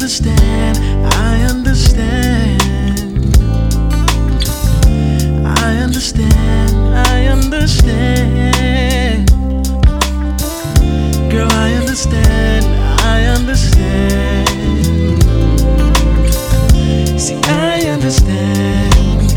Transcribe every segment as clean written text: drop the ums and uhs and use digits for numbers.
understand, I understand. I understand, I understand. Girl, I understand, I understand. See, I understand.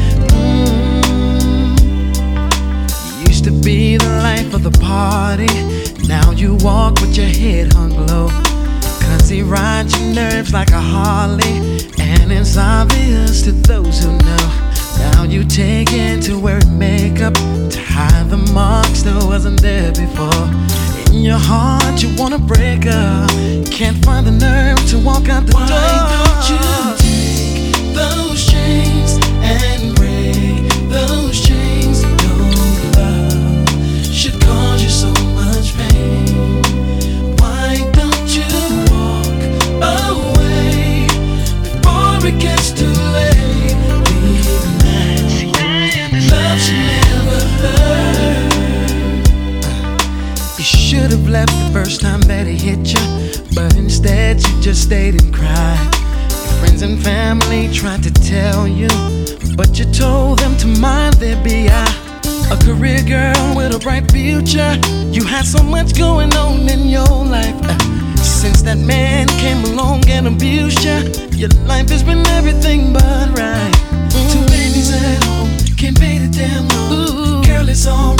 You used to be the life of the party. Now you walk with your head hung low, 'cause he rides your nerves like a Harley. And it's obvious to those who know. Now you take it to wear makeup to hide the marks that wasn't there before. In your heart you wanna break up, can't find the nerve to walk out the door. Why don't you take those chains and break those chains? Your love should cause you so much pain. Why don't you walk away before it gets too late? Love should never hurt. You should have left the first time that he hit you, but instead you just stayed and cried. Your friends and family tried to tell you, but you told them to mind their BI. A career girl with a bright future. You had so much going on in your life. Since that man came along and abused you, your life has been everything but right. Two babies at home, can't pay the damn loan. Girl, it's all